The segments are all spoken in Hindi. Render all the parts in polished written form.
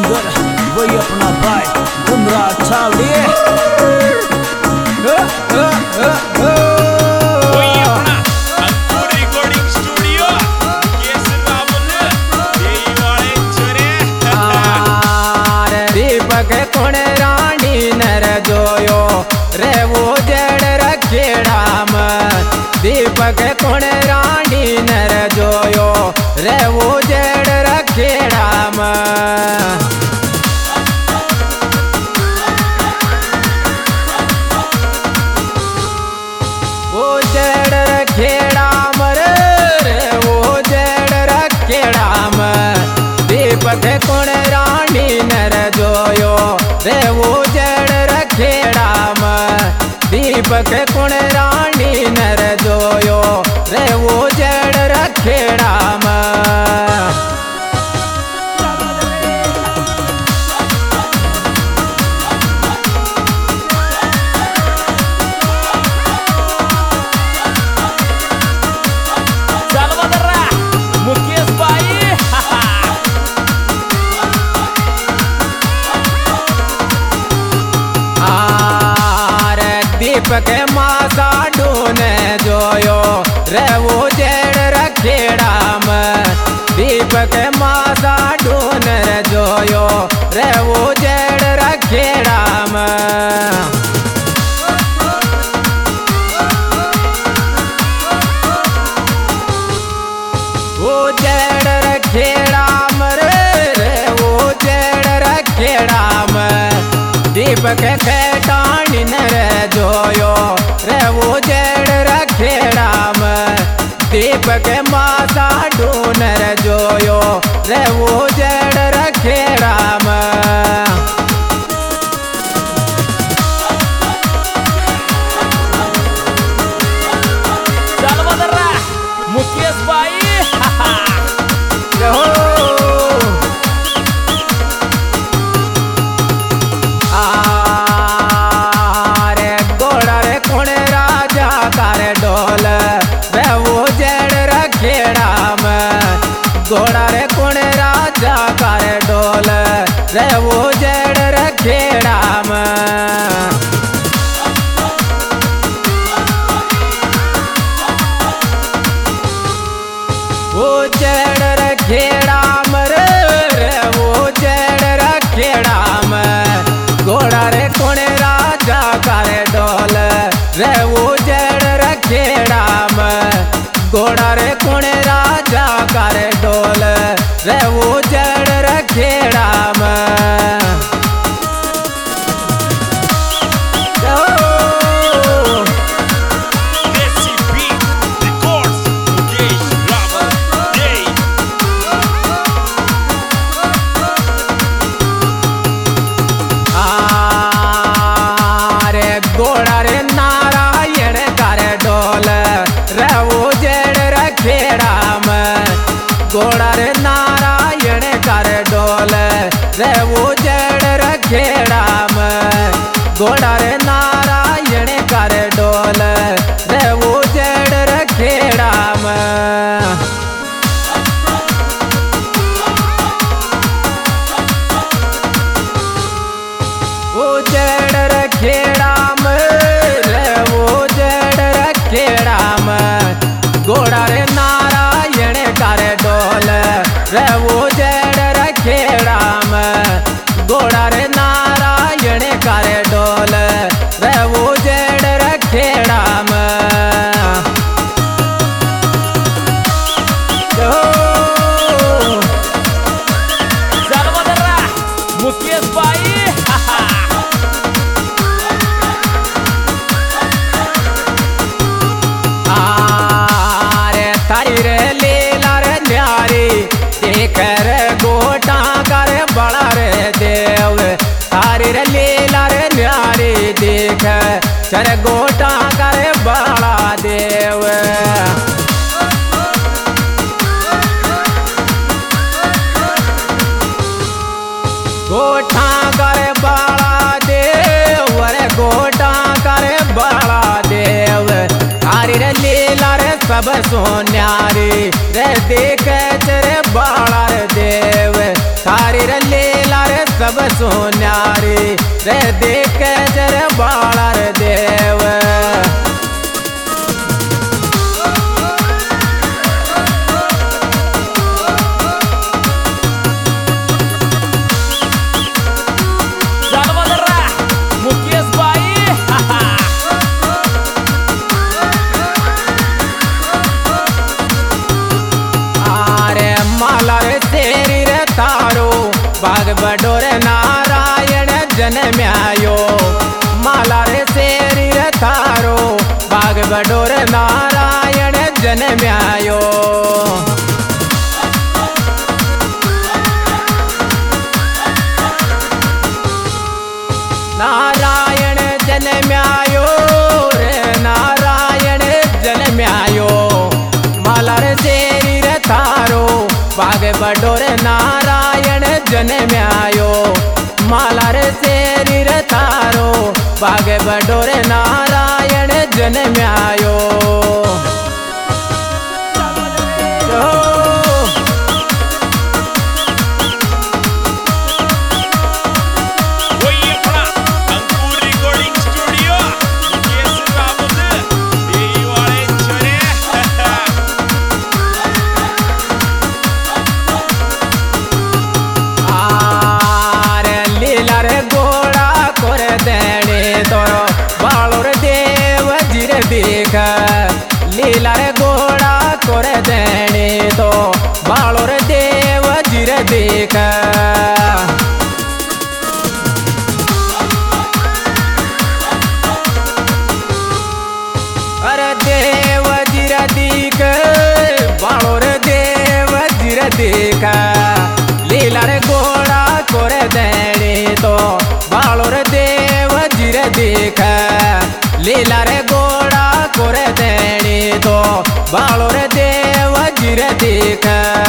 सिंगर वही अपना भाई गुमराह छावड़ी दीपक कुण रानी नर जोयो रे वो जड़ रखेड़ा में दीपक कुण रानी नर जोयो रे वो जड़ रखेड़ा में वो जड़ रखेड़ा मरे रे वो जड़ रखेड़ा में दीपक कुण रानी नर जोयो रे वो जड़ रखेड़ा में दीपक कुण रानी नर जोयो रे वो जड़ रखेड़ा में दीपक मासा ढूने जोयो रे वो जड़ रखेड़ा में दीपक मासा ढून जोयो रे वो जड़ रखेड़ा में वो जड़ रखेड़ा मरे रे वो जड़ रखेड़ा में दीपक खेटानी नर जोयो रे वो जड़ रखेड़ा में दीपक मासा ढून जोयो रे वो जड़ रखेड़ा में मुकेश भाई घोड़ा रे कुण राजा कर डोल रे वो जड़ रखेड़ा में वो जड़ रखेड़ा मरे रे वो जड़ रखेड़ा में घोड़ा रे कुण राजा कर डोल रे वो जड़ रखेड़ा में घोड़ा रे कुण राजा कर डोल रे वो जड़ रखेड़ा में घोड़ा रे नारायण कर डोल रे वो जड़ रखेड़ा में घोड़ा रे नारायण कर डोल रे वो जड़ रखेड़ा में घोड़ा रे नारायण कर डोल रे वो जड़ रखेड़ा में वो जड़ रखेड़ा घोड़ा रे नारायण कर डोल रे वो जड़ रखेड़ा में घोड़ा रे नारायण कर डोल रे वो जड़ रखेड़ा में मुकेश भाई रे लीला रे न्यारी देख रे गोटा कर बड़ा रे देव तारी रे लीला रे न्यारी देख चर गोटा कर बड़ा देव गोटा कर बड़ा देव रे गोटा कर बड़ा देव तारी रे लीला रे सब सोन्यारी रे देख चरे बाड़ा देव थारी रे लीला रे सब सुन्यारी रे देख जर बाला रे देव बाग बडोर नारायण जन्म्यायो माला रे शेरी रे थारो बाग बडोर नारायण जन्म्यायो नारायण जन्म्यायो रे नारायण जन्म्यायो माला रे शेरी रे थारो बाग बडोर नारायण जन्म्यायो माला रे शेरी रे थारो बाग बडोर नारायण जन्म्यायो लीला रे घोड़ा कर देने तो बालो रे देव जीर देख अरे देव जीर देख बालो रे देव जीर देख लीला रे घोड़ा कर देने तो बालो रे देव जीर देख लीला रे घोड़ा कर देने तो बालो रे देव जीर देख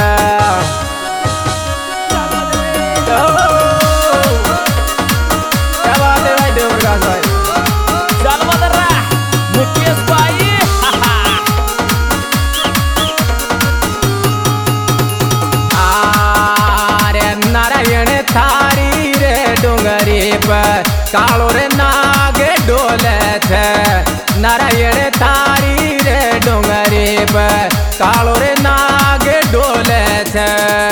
नारायण थारी रे डोंगरी पर कालो रे नाग डोले थे नारायण थारी रे डोंगरी पर कालो रे नाग डोले थे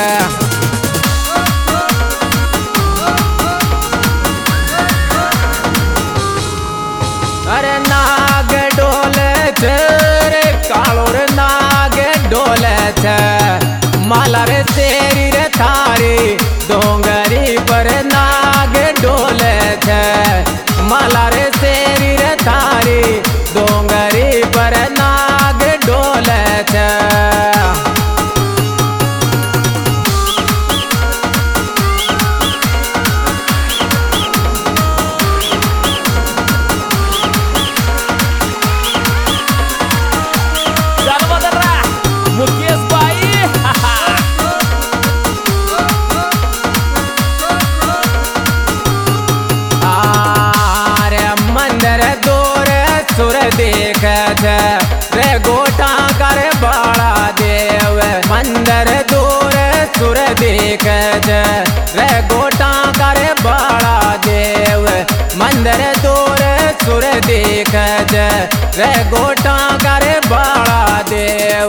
अरे नाग डोले थे रे कालो रे नाग डोले थे माला रे शेरी रे थारी डोंगरी पर नाग डोले थे माला रे शेरी रे थारी डोंगरी पर नाग डोले थे सुर देख रे गोटा कर बाड़ा देव मंदिर दूर सुर देख रे गोटा कर बाड़ा देव मंदिर दूर सुर देख रे गोटा कर बाड़ा देव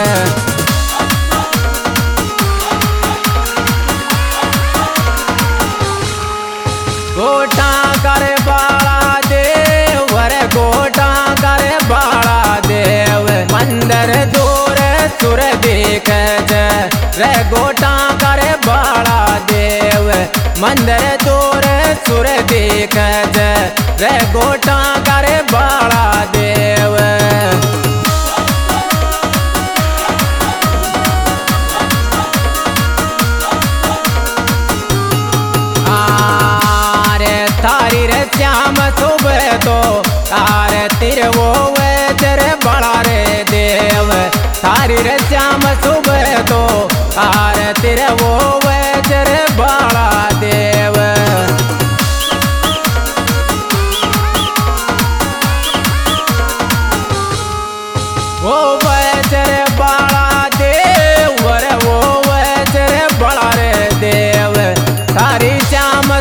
गोटा कर बाड़ा देव रे गोटा कर बाड़ा देव मंदिर दूर सुर देख रे गोटा कर बाड़ा देव मंदिर दूर सुर देख रे गोटा कर बाड़ा देव तारी रे श्याम सुबह तो तार तिर वो तेरे बड़ा रे देव तारी रे श्याम सुबह तो तार तिर वो तेरे बड़ा देव वो तेरे बड़ा देव रे वो तेरे बड़ा रे देव तारी श्याम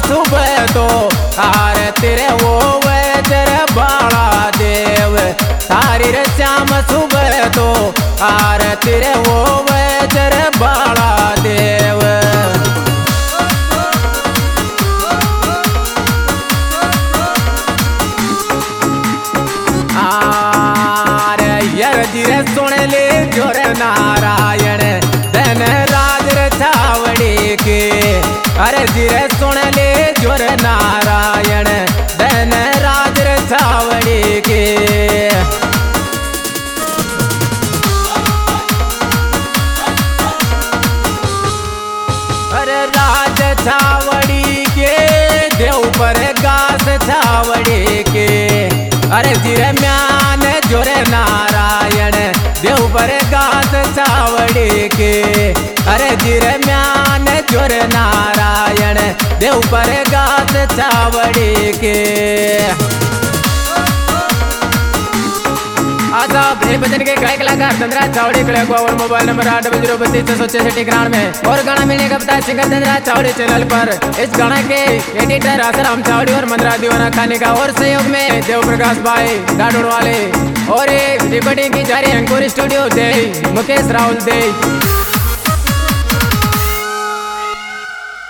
आरती रे वो वचर बाला देव जिरे सुन ले जोर नारायण धन राज रछावड़ी के अरे जिरे सुन ले जोर नारायण धन राज रछावड़ी के अरे राज छावड़ी के देव पर गास छावड़ी के अरे जिरे म्यान जोरे नारायण देव पर गास छावड़ी के अरे जिरे म्यान जोरे नारायण देव पर गास छावड़ी के आजा भे भजन के गायक कलाकार चंद्रा चावड़ी कले को और मोबाइल नंबर 8032 में और गाना मिलने का पता सिंगर चंद्रा चावड़ी चैनल पर इस गाना के एडिटर आसाराम चावड़ी और मंदरा दीवाना खाने का और सहयोग में देव प्रकाश भाई डाडोड़ वाले और रिकॉर्डिंग की जा रही अंकुर स्टूडियो दे मुकेश राहुल दे।